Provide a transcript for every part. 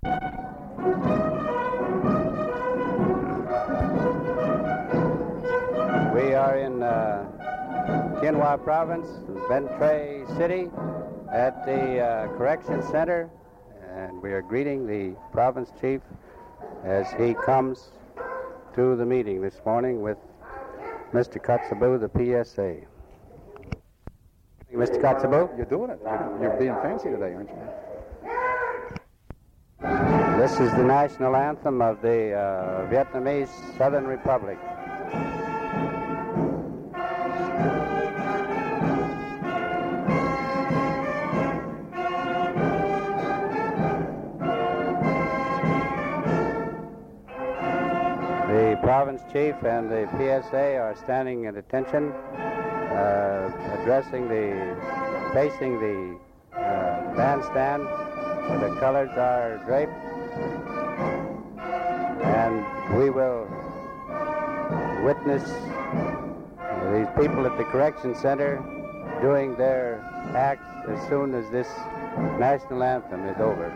We are in Quinhua Province, Bến Tre City, at the Correction Center, and we are greeting the Province Chief as he comes to the meeting this morning with Mr. Kotzebue, the PSA. Mr. Kotzebue? You're doing it. You're being fancy today, aren't you? This is the national anthem of the Vietnamese Southern Republic. The Province Chief and the PSA are standing at attention, facing the bandstand where the colors are draped, and we will witness these people at the Correction Center doing their acts as soon as this national anthem is over.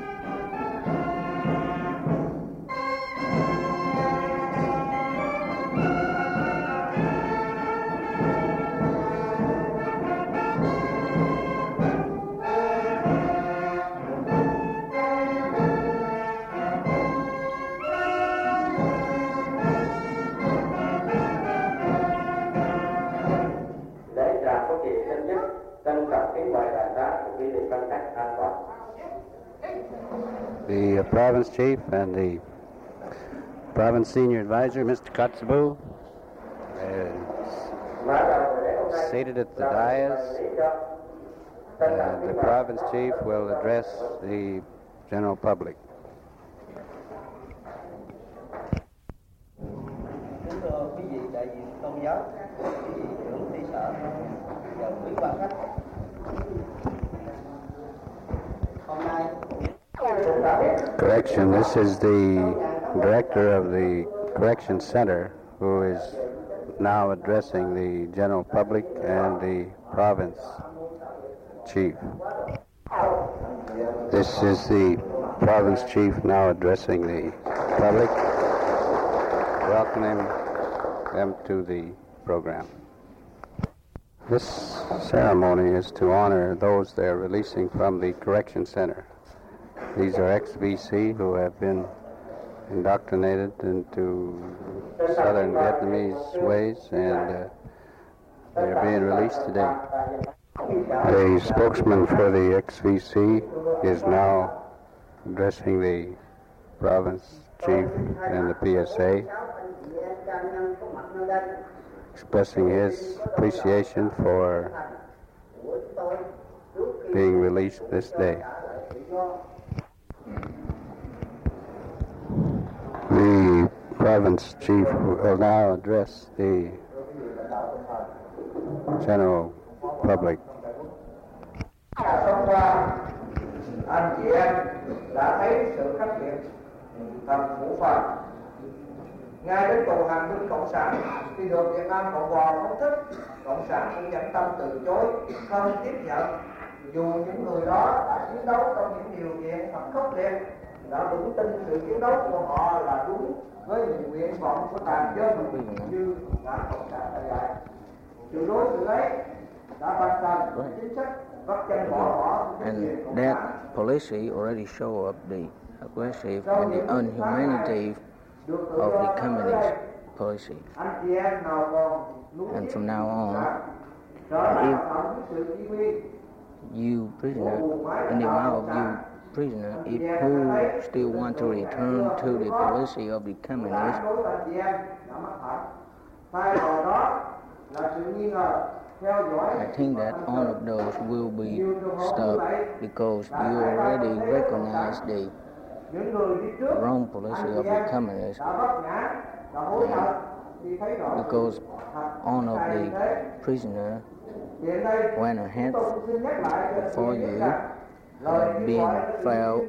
The Province Chief and the Province Senior Advisor, Mr. Kotzebue, seated at the dais. The Province Chief will address the general public. Correction, this is the director of the Correction Center who is now addressing the general public and the Province Chief. This is the Province Chief now addressing the public, welcoming them to the program. This ceremony is to honor those they are releasing from the Correction Center. These are ex-VC who have been indoctrinated into Southern Vietnamese ways, and they are being released today. A spokesman for the ex-VC is now addressing the Province Chief and the PSA, expressing his appreciation for being released this day. The Province Chief will now address the general public. Hôm qua, anh chị em đã thấy sự khắc nghiệt thật phủ phàng. Ngay đến cầu hàng binh Cộng sản, khi được Việt Nam Cộng Hòa phóng thích, Cộng sản cũng nhẫn tâm từ chối, không tiếp nhận. Dù những người đó đã chiến đấu trong những điều kiện thật khốc liệt, đã vững tin sự chiến đấu của họ là đúng với những nguyện vọng của toàn dân như Đảng Cộng sản đã dạy. Sự đối xử ấy đã ban hành chính sách bắt chân bỏ bỏ. And that policy already show up the aggressive and the inhumanity of the communist policy. And from now on, if you prisoner, in the amount of you prisoner, if who still want to return to the policy of the communists, I think that all of those will be stopped because you already recognize the wrong policy of the communists. Because all of the prisoners went ahead before you being fell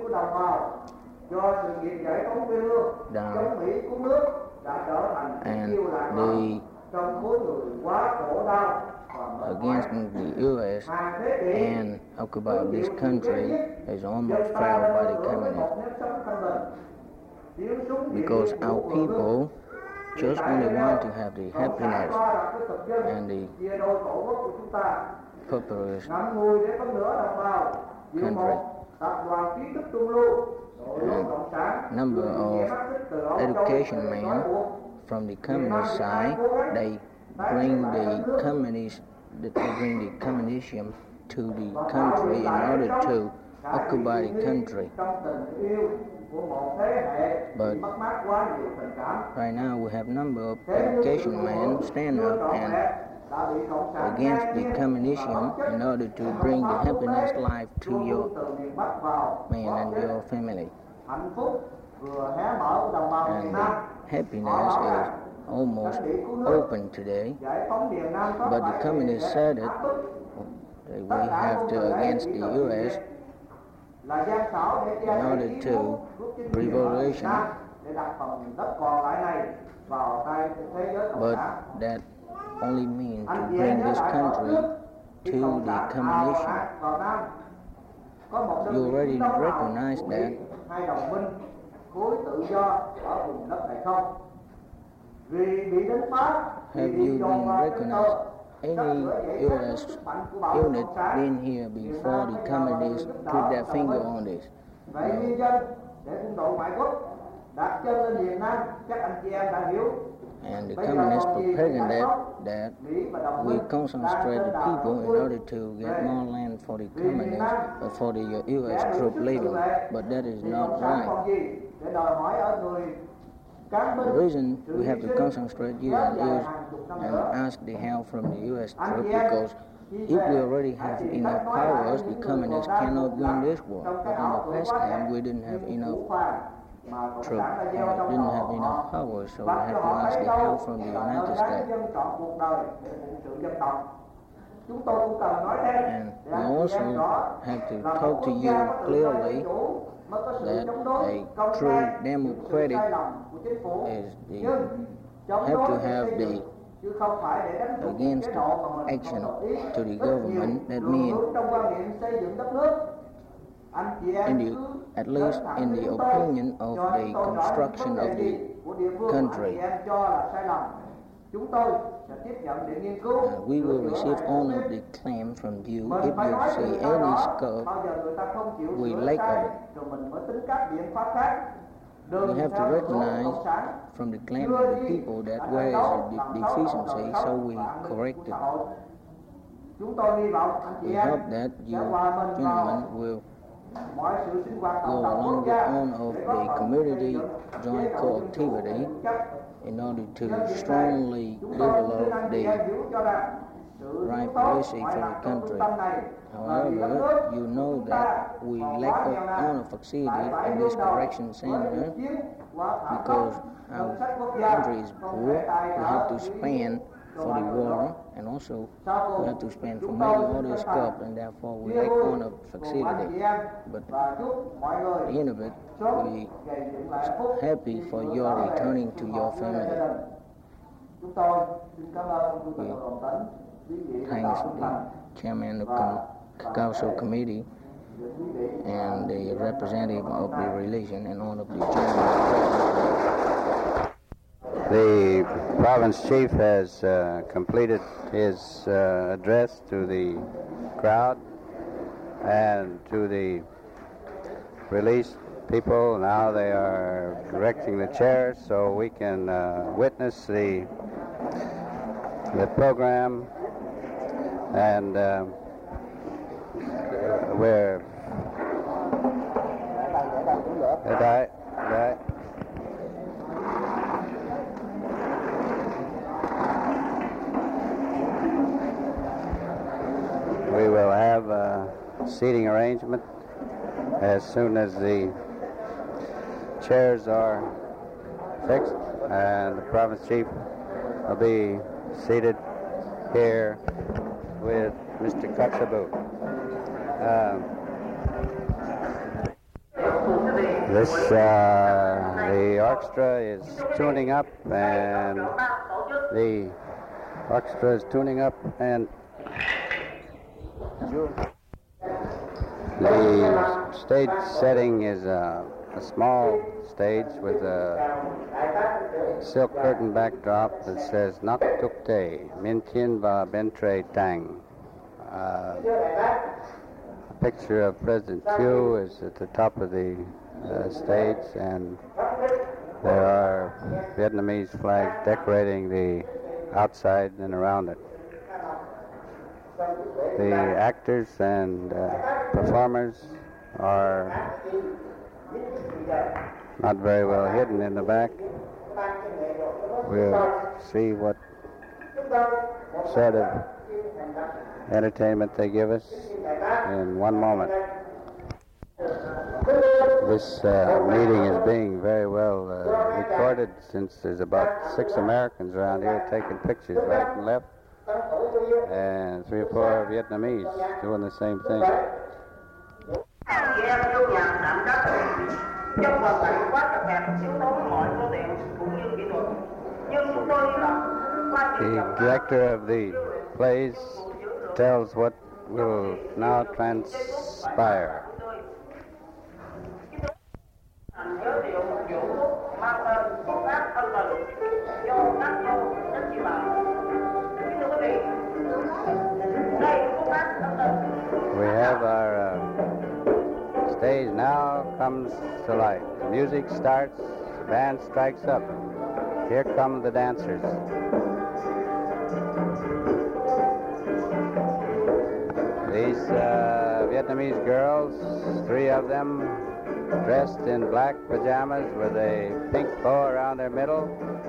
down, and against the U.S. and occupy this country is almost failed by the communists. Because our people just only want to have the happiness and the prosperous country. And number of education men from the communist side, they bring the communism to the country in order to occupy the country. But right now we have number of education men stand up and against the communism in order to bring the happiness life to your man and your family. And the happiness is almost open today, but the communists said it, that we have to against the U.S. in order to revolution, but that only means to bring this country to the communism. You already recognize that. Have you been recognized any U.S. unit been here before the communists put their finger on this? And the communists proposing that we concentrate the people in order to get more land for the communists, for the U.S. troop living, but that is not right. The reason we have to concentrate you and ask the help from the U.S. troop because if we already have enough powers, the communists cannot win this war. But in the past time, we didn't have enough troops, didn't have enough power, so we have to ask the help from the United States. And we also have to talk to you clearly that a true democratic is have to have the against action to the government. That means at least in the opinion of the construction of the country. We will receive all of the claim from you. If you see any scope, we lack of it. We have to recognize from the claim of the people that where is a deficiency, so we correct it. We hope that you gentlemen will go along the own of the community joint co-activity in order to strongly develop the right policy for the country. However, you know that we lack of honor facility in this correction center because our country is poor. We have to spend for the war, and also we have to spend for making all this stuff, and therefore we lack honor facility. But at the end of it, we happy for your returning to your family. We thanks the chairman of the council committee and the representative of the religion and all of the chairmen. The province chief has completed his address to the crowd and to the released people. Now they are erecting the chairs so we can witness the program, and we're we will have a seating arrangement as soon as the chairs are fixed, and the province chief will be seated here with Mr. Kotzebue. The orchestra is tuning up, and the orchestra is tuning up, and The stage setting is a small stage with a silk curtain backdrop that says Nak Tuk Te, Min Tien Va Ben Tre Tang. A picture of President Thieu is at the top of the stage, and there are Vietnamese flags decorating the outside and around it. The actors and performers are not very well hidden in the back. We'll see what sort of entertainment they give us in one moment. This meeting is being very well recorded, since there's about 6 Americans around here taking pictures right and left, and 3 or 4 Vietnamese doing the same thing. The director of the plays tells what will now transpire. We have our stage now comes to life. The music starts, the band strikes up. Here come the dancers. These Vietnamese girls, 3 of them, dressed in black pajamas with a pink bow around their middle,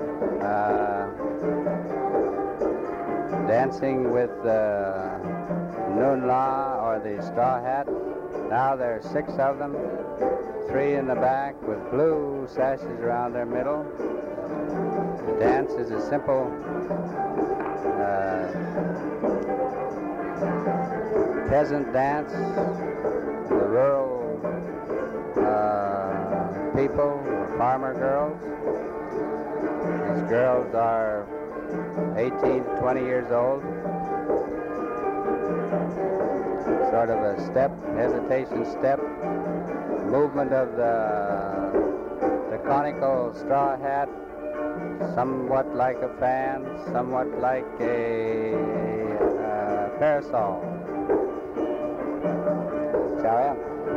dancing with Nun La, or the straw hat. Now there are 6 of them, 3 in the back with blue sashes around their middle. The dance is a simple peasant dance. The rural people, the farmer girls. These girls are 18 to 20 years old. Sort of a step, hesitation step, movement of the conical straw hat, somewhat like a fan, somewhat like a parasol. Chào em.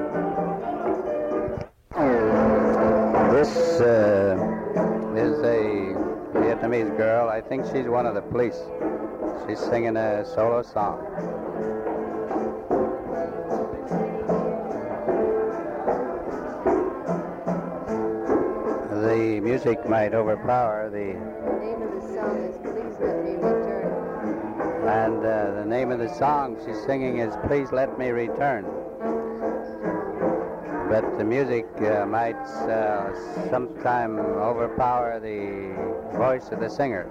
This is a Vietnamese girl. I think she's one of the police. She's singing a solo song. The music might overpower the name of the song is Please Let Me Return. And the name of the song she's singing is Please Let Me Return. But the music might sometime overpower the voice of the singer.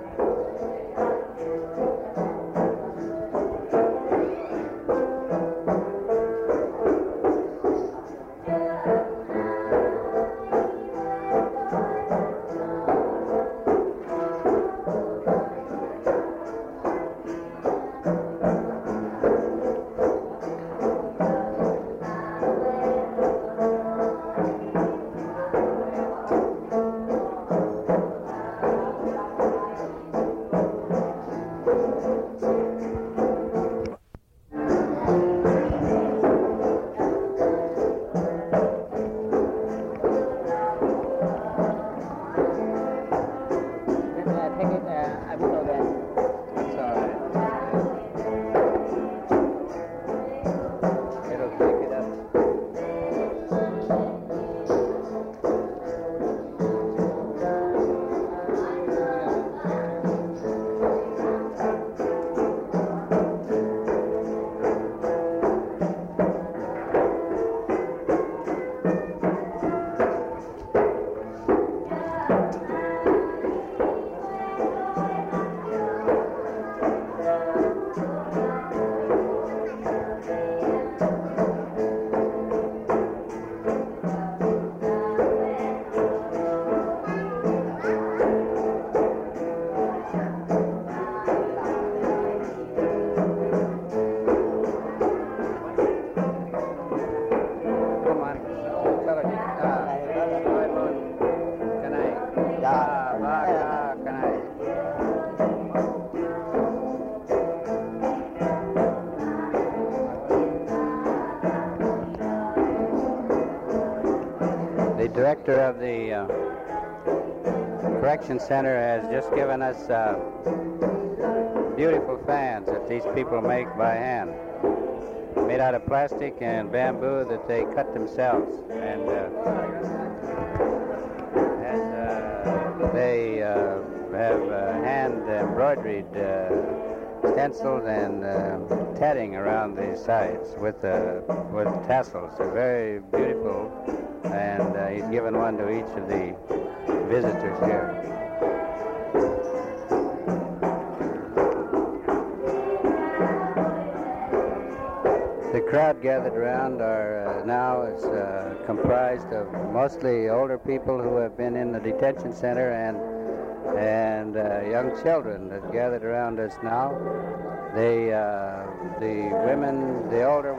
The director of the Correction Center has just given us beautiful fans that these people make by hand, made out of plastic and bamboo that they cut themselves. And they have hand embroidered stencils and tatting around the sides with tassels. They're very beautiful, and he's given one to each of the visitors here. The crowd gathered around now is comprised of mostly older people who have been in the detention center and young children that gathered around us now. The older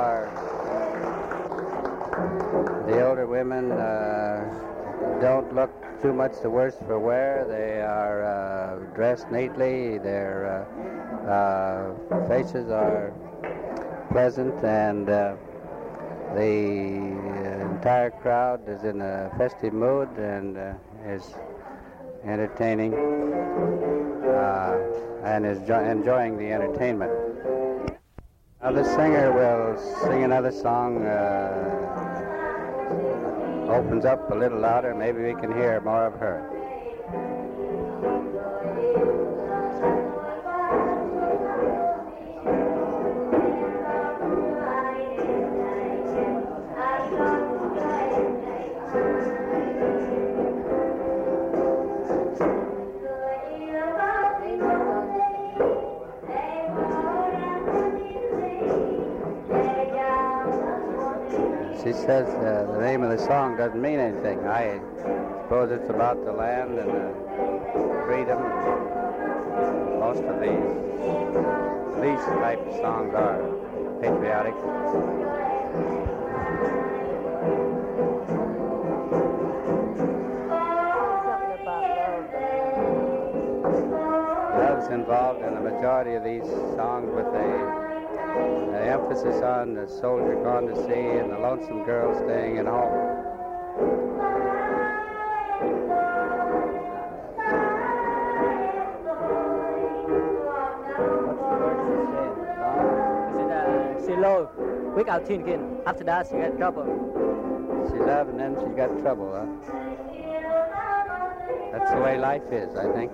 women don't look too much the worse for wear. They are dressed neatly. Their faces are pleasant, and the entire crowd is in a festive mood and is entertaining and is enjoying the entertainment. Now the singer will sing another song, opens up a little louder, maybe we can hear more of her. She says the name of the song doesn't mean anything. I suppose it's about the land and the freedom. Most of these type of songs are patriotic. Love's involved in the majority of these songs, with the emphasis on the soldier gone to sea and the lonesome girl staying at home. She loved without thinking. After that, she got trouble. She loved and then she got trouble, huh? That's the way life is, I think.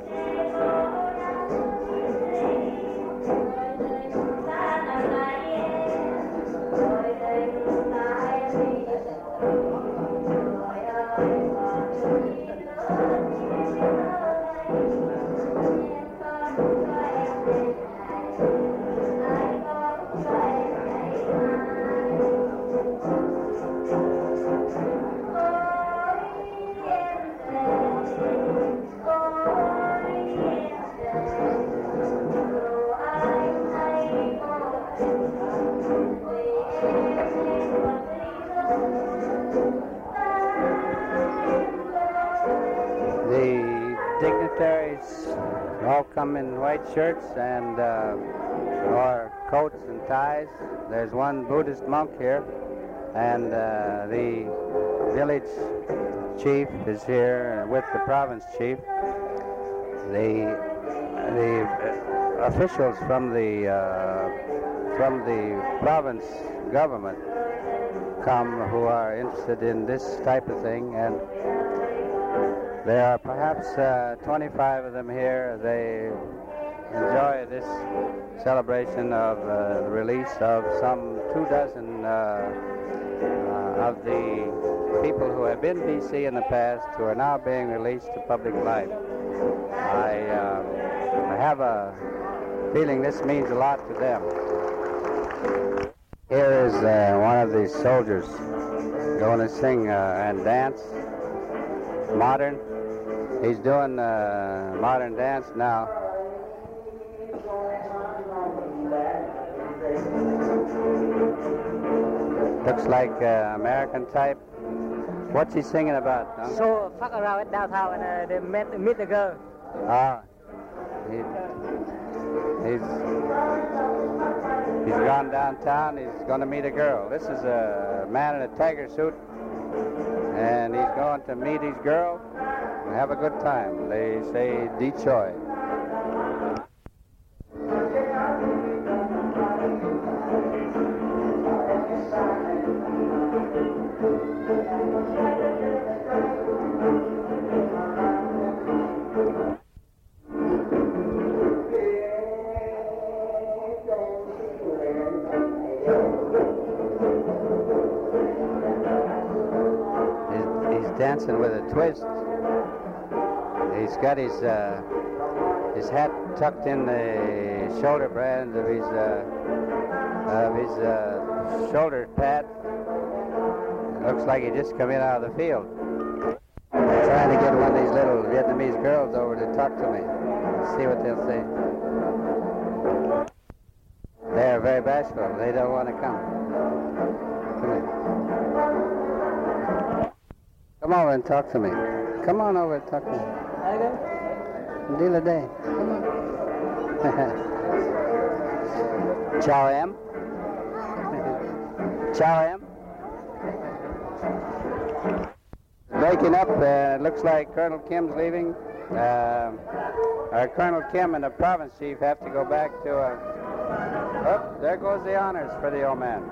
All come in white shirts and or coats and ties. There's one Buddhist monk here, and the village chief is here with the province chief. The officials from the province government come who are interested in this type of thing, and there are perhaps 25 of them here. They enjoy this celebration of the release of some 24 of the people who have been BC in the past who are now being released to public life. I have a feeling this means a lot to them. Here is one of the soldiers going to sing and dance modern. He's doing modern dance now. Looks like American type What's he singing about? Huh? So fuck around at downtown and they meet the girl. Ah, he's gone downtown. He's going to meet a girl. This is a man in a tiger suit, and he's going to meet his girl and have a good time. They say Detroit. Dancing with a twist. He's got his hat tucked in the shoulder bands of his shoulder pad. Looks like he just come in out of the field. I'm trying to get one of these little Vietnamese girls over to talk to me. See what they'll say. They're very bashful. They don't want to come. Come here. Come over and talk to me. Come on over and talk to me. Deal a day. Come on. Chow em. Chow em. Breaking up. Looks like Colonel Kim's leaving. Colonel Kim and the province chief have to go back to oh, there goes the honors for the old man.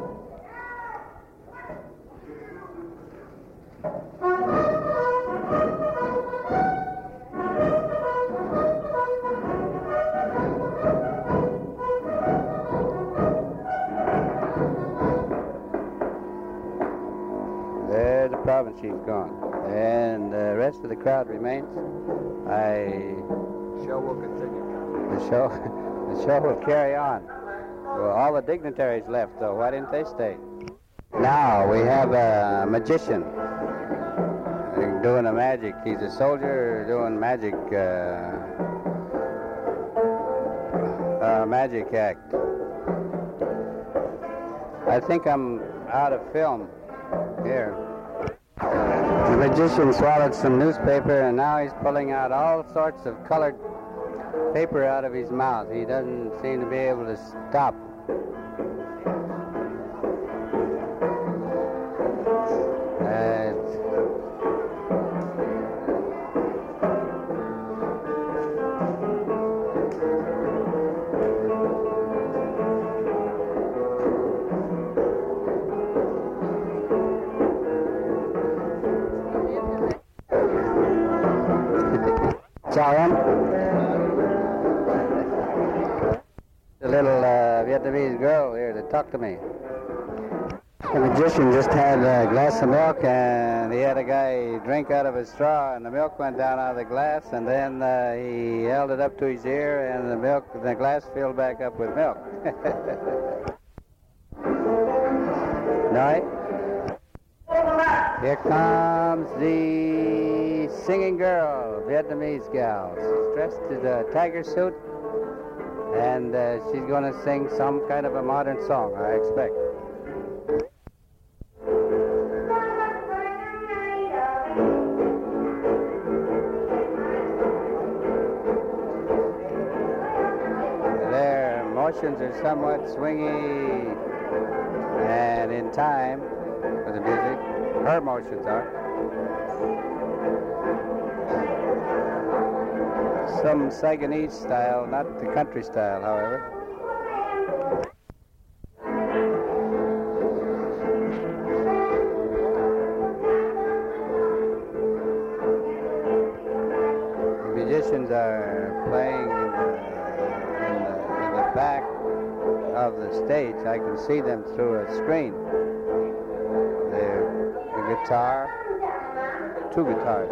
There's the province chief gone. And the rest of the crowd remains. The show will continue. The show will carry on. Well, all the dignitaries left, though. Why didn't they stay? Now we have a magician doing a magic. He's a soldier doing magic magic act. I think I'm out of film here. The magician swallowed some newspaper, and now he's pulling out all sorts of colored paper out of his mouth. He doesn't seem to be able to stop. The little Vietnamese girl here to talk to me. The magician just had a glass of milk, and he had a guy drink out of a straw, and the milk went down out of the glass, and then he held it up to his ear, and the glass filled back up with milk. Right? Here comes the singing girl, Vietnamese gal. She's dressed in a tiger suit, and she's going to sing some kind of a modern song, I expect. Their motions are somewhat swingy and in time with the music. Her motions are. Some Saigonese style, not the country style, however. The musicians are playing in the back of the stage. I can see them through a screen. The guitar, two guitars.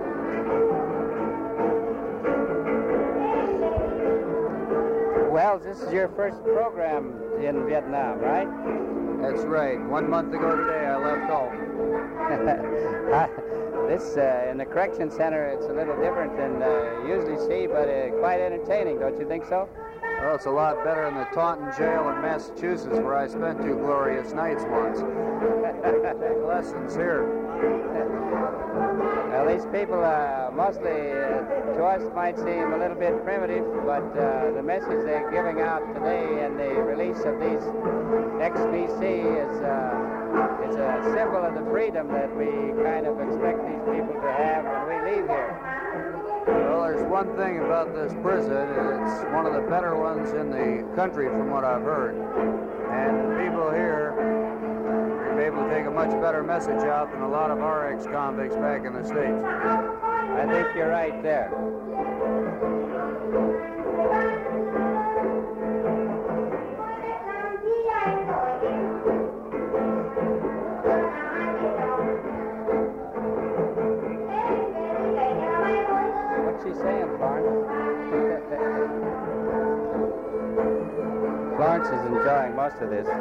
Well, this this is your first program in Vietnam, right? That's right. 1 month ago today, I left home. This, in the correction center, it's a little different than you usually see, but quite entertaining, don't you think so? Well, it's a lot better than the Taunton jail in Massachusetts, where I spent 2 glorious nights once. Take lessons here. Well, these people mostly, to us, might seem a little bit primitive, but the message they're giving out today and the release of these XBC is a symbol of the freedom that we kind of expect these people to have when we leave here. Well, there's one thing about this prison, it's one of the better ones in the country from what I've heard. And the people here are able to take a much better message out than a lot of our ex-convicts back in the States. I think you're right there. What's she saying, Florence? Florence is enjoying most of this.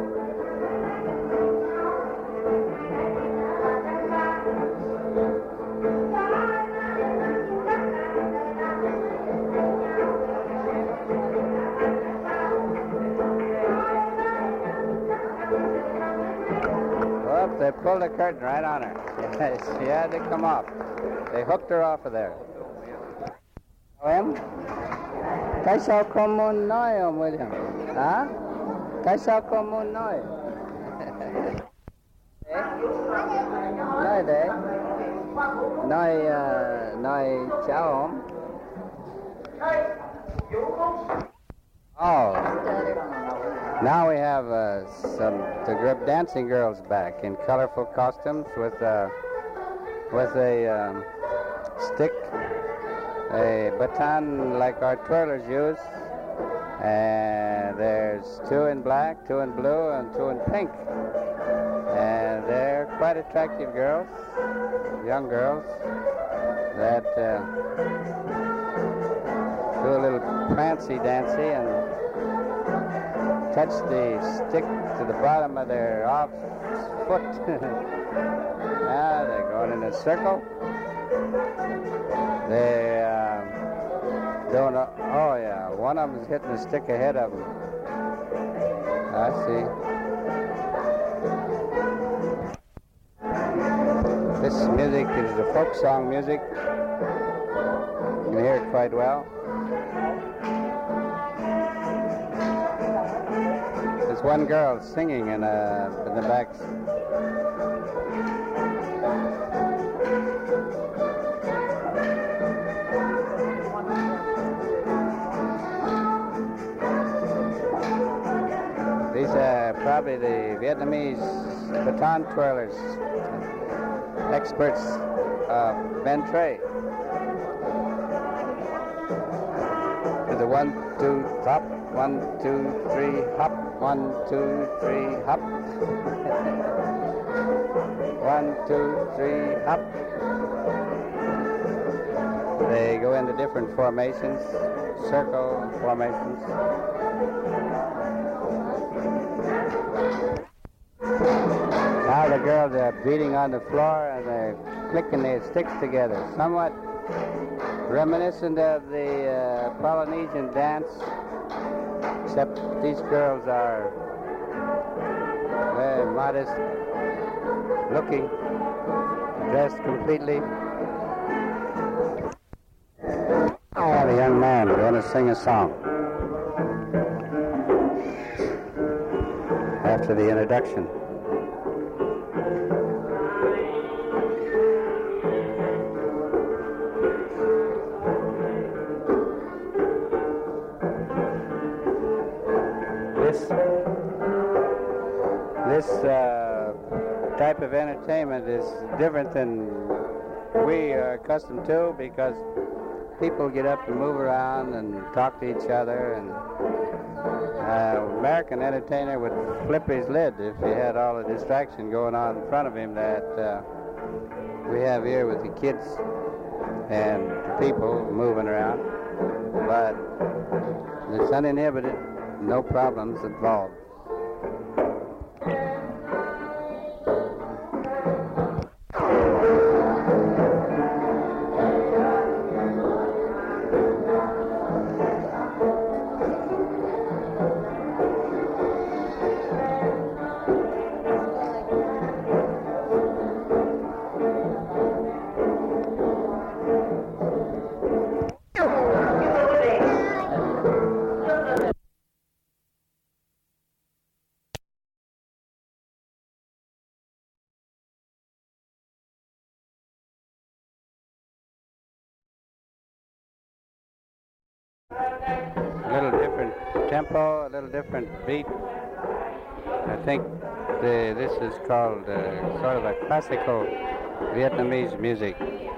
Well, they pulled the curtain right on her. She had to come off. They hooked her off of there. Em, tại sao con muốn nói ông William? Hả? Tại sao con muốn nói? Nói để. Nói chào ông. Oh, now we have the group dancing girls back in colorful costumes with a stick, a baton like our twirlers use, and there's 2 in black, 2 in blue, and 2 in pink, and they're quite attractive girls, young girls that do a little prancy-dancy and touch the stick to the bottom of their off foot. Now they're going in a circle. They don't. Oh yeah, one of them is hitting the stick ahead of them. I see. This music is the folk song music. You can hear it quite well. There's one girl singing in the back. These are probably the Vietnamese baton twirlers, experts of Ben Tre. To the 1, 2, hop, 1, 2, 3, hop, 1, 2, 3, hop. 1, 2, 3, hop. They go into different formations, circle formations. Now the girls are beating on the floor and they're clicking their sticks together, somewhat reminiscent of the Polynesian dance, except these girls are very modest looking, dressed completely. I have a young man going to sing a song after the introduction. This type of entertainment is different than we are accustomed to because people get up and move around and talk to each other, and American entertainer would flip his lid if he had all the distraction going on in front of him that we have here with the kids and the people moving around. But it's uninhibited. no problems involved. A little different tempo, a little different beat. I think this is called sort of a classical Vietnamese music.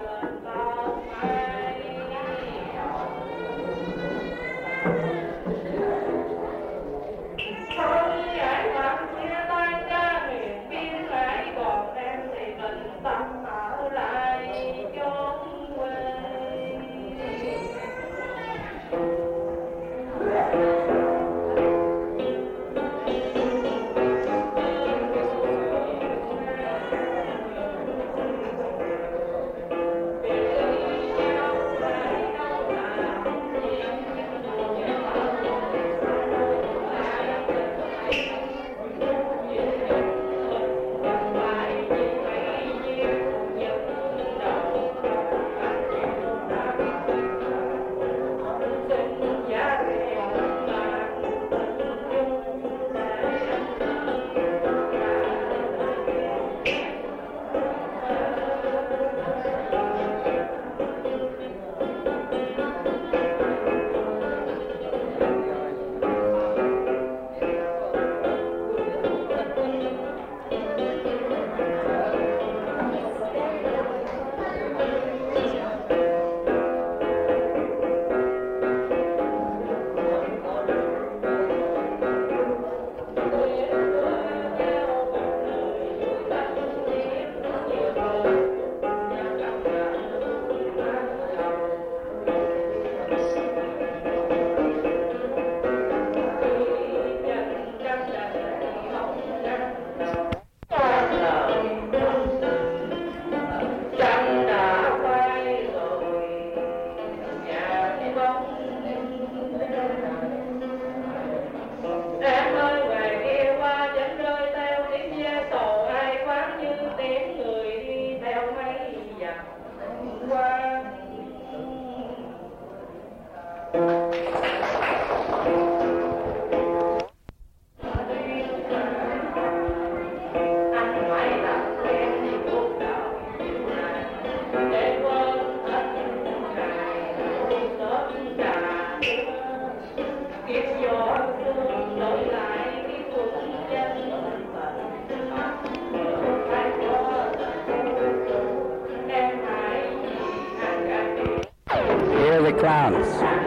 Clowns.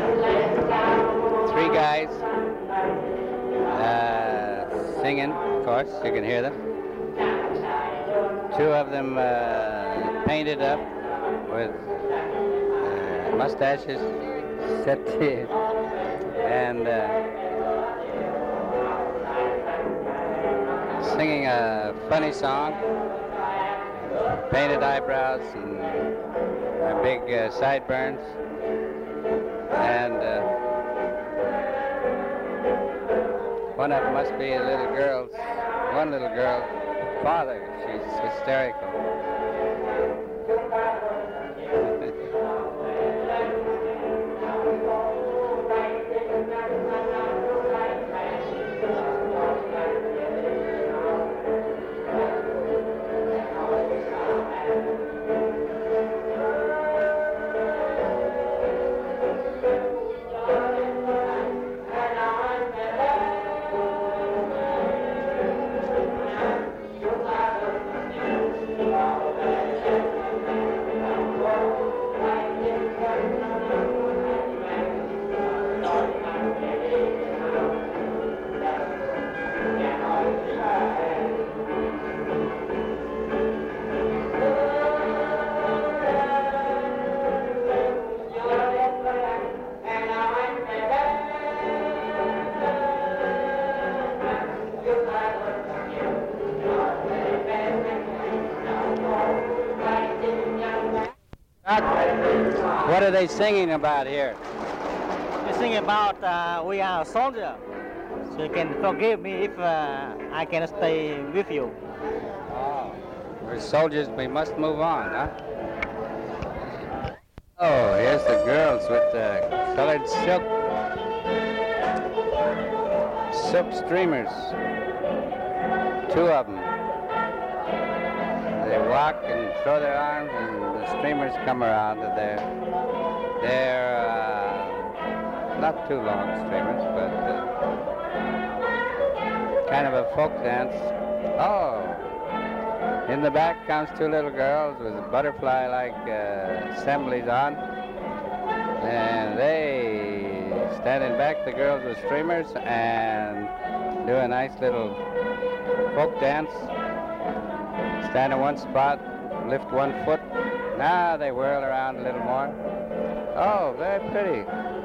Three guys singing, of course, you can hear them. Two of them painted up with mustaches set teeth and singing a funny song, painted eyebrows and big sideburns. And one of them must be a little girl's, one little girl's father. She's hysterical. What are they singing about here? They sing about we are a soldier, so you can forgive me if I can stay with you. Oh, we're soldiers, we must move on, huh? Oh, here's the girls with the colored silk streamers. Two of them. They walk and throw their arms, and the streamers come around. And they're not too long streamers, but kind of a folk dance. Oh, in the back comes two little girls with butterfly-like assemblies on, and they standing back, the girls with streamers, and do a nice little folk dance. Stand in one spot, lift one foot. Now they whirl around a little more. Oh, very pretty.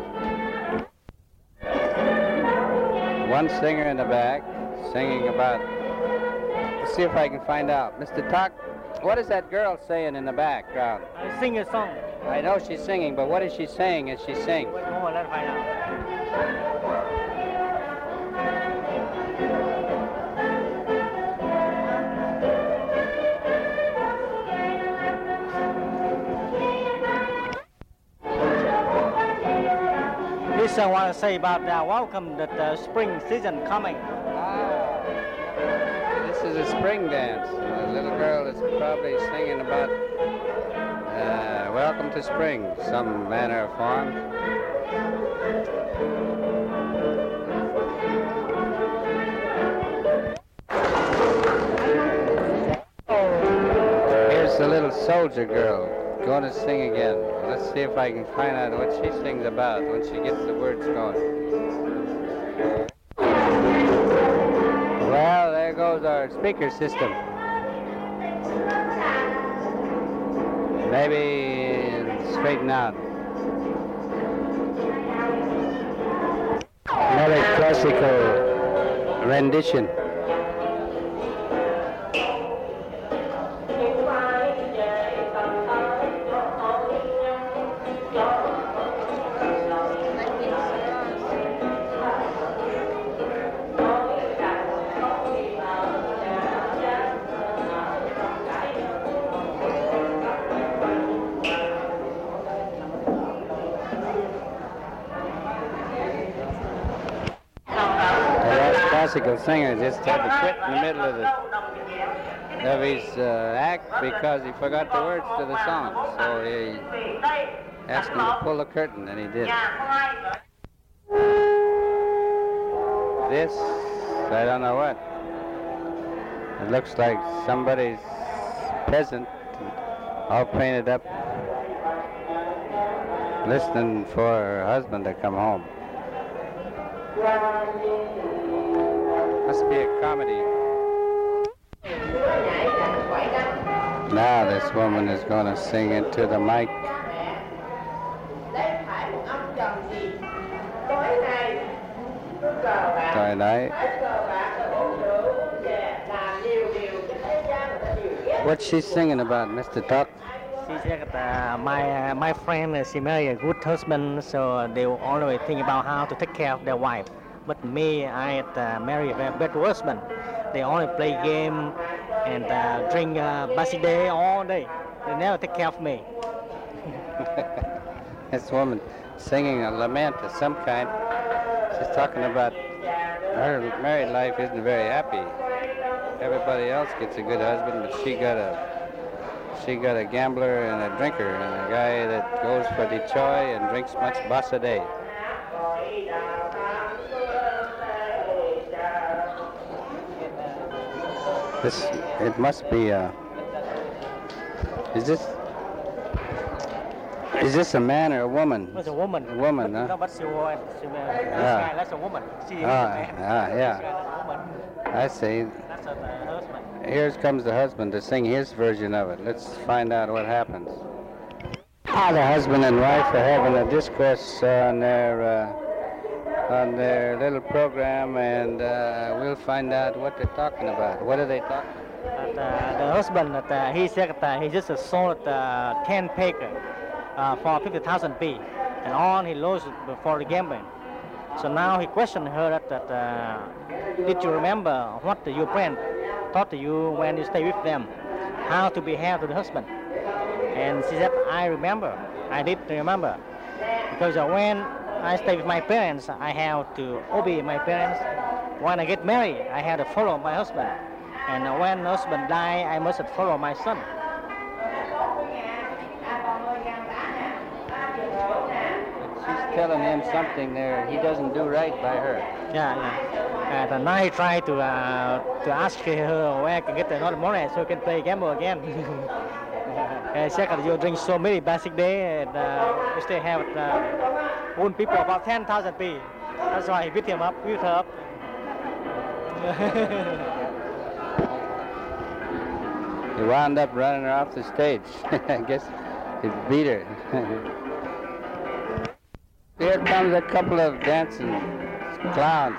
One singer in the back singing about, let's see if I can find out. Mr. Tuck, what is that girl saying in the background? I sing a song. I know she's singing, but what is she saying as she sings? Wait a moment, let's find out. This I want to say about welcome that the spring season coming. Ah, this is a spring dance. The little girl is probably singing about welcome to spring, some manner or form. Here's the little soldier girl going to sing again. Let's see if I can find out what she sings about when she gets the words going. Well, there goes our speaker system. Maybe it'll straighten out. Another classical rendition. Classical singer just had to quit in the middle of his act because he forgot the words to the song. So he asked him to pull the curtain, and he did. This, I don't know what. It looks like somebody's peasant, all painted up, listening for her husband to come home. Must be a comedy. Now this woman is going to sing into the mic. Tối nay. What's she singing about, Mr. Tuck? She said that my friend, she married a good husband, so they will always think about how to take care of their wife. But me, I married a bad husband. They only play game and drink Baside all day. They never take care of me. This woman singing a lament of some kind. She's talking about her married life isn't very happy. Everybody else gets a good husband, but she got a gambler and a drinker and a guy that goes for the choy and drinks much Baside. It must be, is this a man or a woman? It's a woman. A woman, huh? No, but she was, that's a woman. She is a man. Yeah. That's a woman. I see. That's the husband. Here comes the husband to sing his version of it. Let's find out what happens. The husband and wife are having a discourse on their little program, and we'll find out what they're talking about. What are they talking about? The husband, he said that he just sold 10 acres. for 50,000 B, and all he lost for the gambling. So now he questioned her that did you remember what your friend taught you when you stay with them, how to behave to the husband? And she said, I remember, I did remember, because when I stay with my parents, I have to obey my parents. When I get married, I have to follow my husband, and when husband die, I must follow my son. She's telling him something there he doesn't do right by her. Yeah. And now he tried to ask her where I can get another money so he can play gamble again. And second, you drink so many basic day, and you still have own people about 10,000 P. That's why he beat her up. He wound up running her off the stage. I guess he beat her. Here comes a couple of dancing clowns.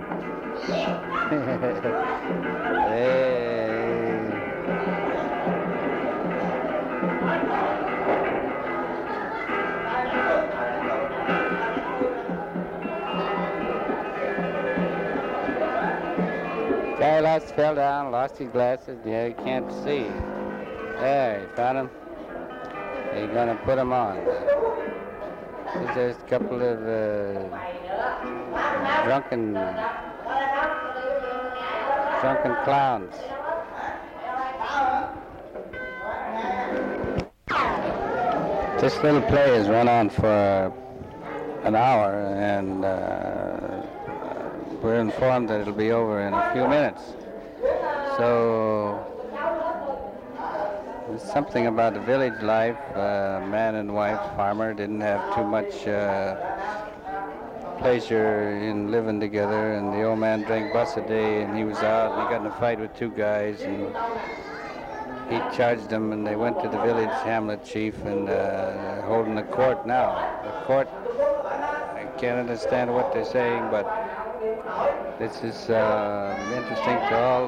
Hey. Kailas fell down, lost his glasses. Yeah, he can't see. There, he found him. He's gonna put him on. There's a couple of drunken clowns. This little play has run on for an hour, and we're informed that it'll be over in a few minutes. So there's something about the village life. Man and wife, farmer, didn't have too much pleasure in living together, and the old man drank bus a day, and he was out, and he got in a fight with two guys, and he charged them, and they went to the village hamlet chief, and holding the court now. The court, I can't understand what they're saying, but this is interesting to all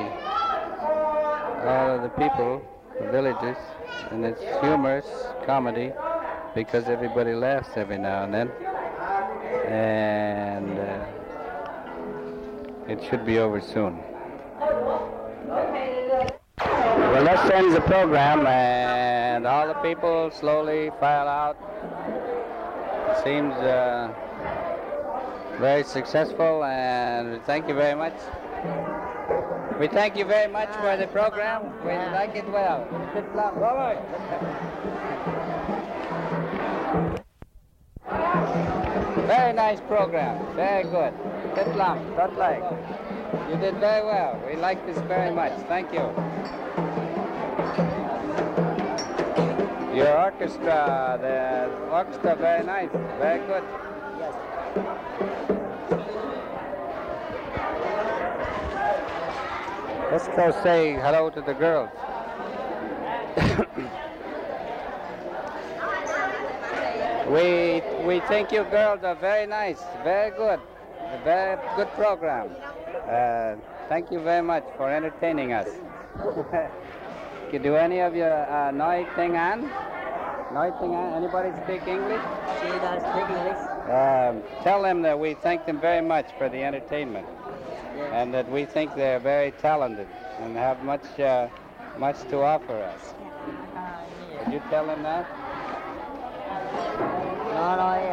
of the people, the villagers, and it's humorous comedy because everybody laughs every now and then, and it should be over soon. Well, that ends the program, and all the people slowly file out. Seems very successful, and thank you very much. We thank you very much for the program. We like it well. Very nice program. Very good. You did very well. We like this very much. Thank you. Your orchestra, the orchestra, very nice. Very good. Yes. Let's go say hello to the girls. We think you girls are very nice, very good, a very good program. Thank you very much for entertaining us. Do any of you Noi Ting An? Anybody speak English? She does speak English. Tell them that we thank them very much for the entertainment, and that we think they're very talented and have much to offer us. Would you tell them that? Nói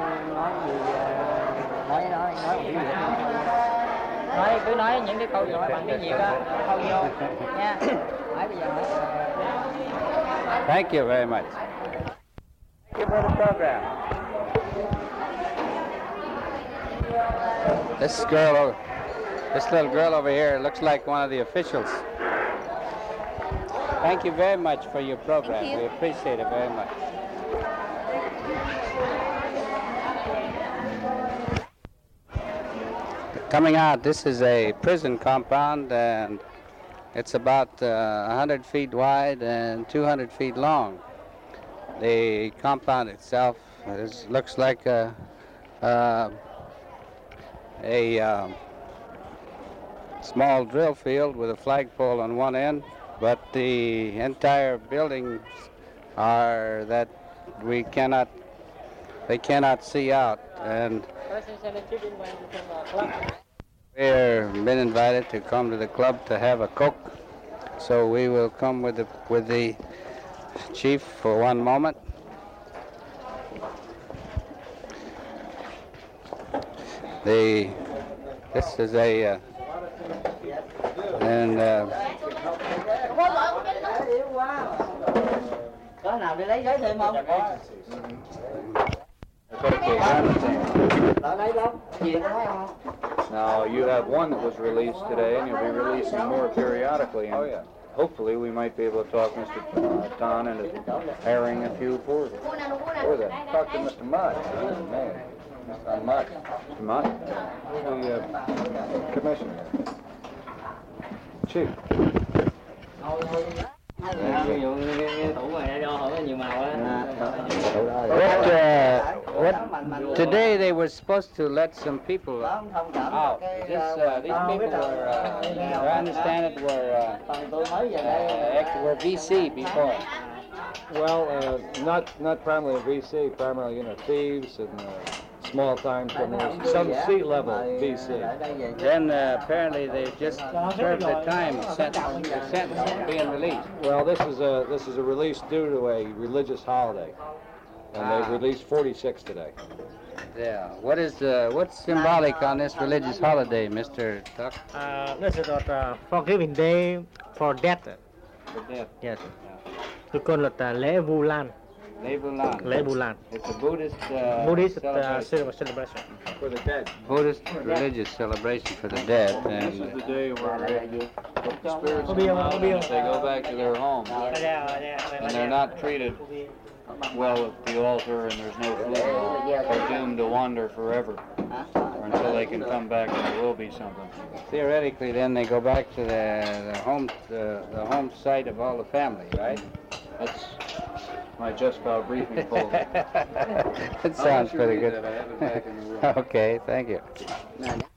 cứ nói những cái câu gì bằng tiếng Việt á, câu vô nha. Hỏi bây giờ hỏi. Thank you very much. Thank you for the program. This little girl over here looks like one of the officials. Thank you very much for your program. We appreciate it very much. Coming out, this is a prison compound, and it's about 100 feet wide and 200 feet long. The compound itself looks like a small drill field with a flagpole on one end, but the entire buildings are that they cannot see out, and we've been invited to come to the club to have a Coke, so we will come with the chief for one moment. This is a Có nào đi lấy giấy thêm không? Now, you have one that was released today, and you'll be releasing more periodically. And hopefully, we might be able to talk Mr. Ton into hiring a few for that. Talk to Mr. Mudd. Mr. Mudd. Mr. Mudd? The commissioner. Chief. Today they were supposed to let some people out. These people were, I understand it, were VC before. Well, not primarily VC, primarily thieves and small-time criminals, some C-level VC. Then apparently they just served the time sentence being released. Well, this is a release due to a religious holiday, and they've released 46 today. Yeah. What's symbolic on this religious holiday, Mr. Tuck? This is a forgiving day for death. For death. Yes. Tôi call it lễ Vu Lan. Lễ Vu Lan. It's a Buddhist celebration for the dead. Buddhist religious celebration for the dead. And this is the day where spirits come out and they go back to their homes. And they're not treated well at the altar, and there's no food. They're doomed to wander forever, or until they can come back and there will be something. Theoretically, then they go back to the home site of all the family, right? That's my just about briefing poll. That sounds pretty good. Okay, thank you.